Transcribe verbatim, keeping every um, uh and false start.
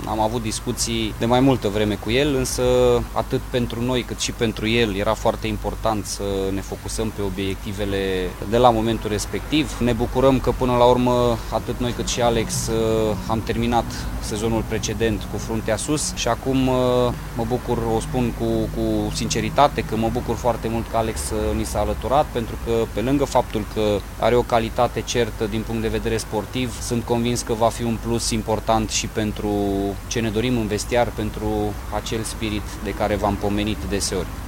am avut discuții de mai multă vreme cu el, însă atât pentru noi cât și pentru el era foarte important să ne focusăm pe obiectivele de la momentul respectiv. Ne bucurăm că până la urmă atât noi cât și Alex am terminat sezonul precedent cu fruntea sus și acum mă bucur, o spun cu, cu sinceritate, că mă bucur foarte mult că Alex ni s-a alăturat, pentru că pe lângă faptul că are o calitate certă din punct de vedere sportiv, sunt convins că va fi un plus important și pentru ce ne dorim în vestiar, pentru acel spirit de care v-am pomenit deseori.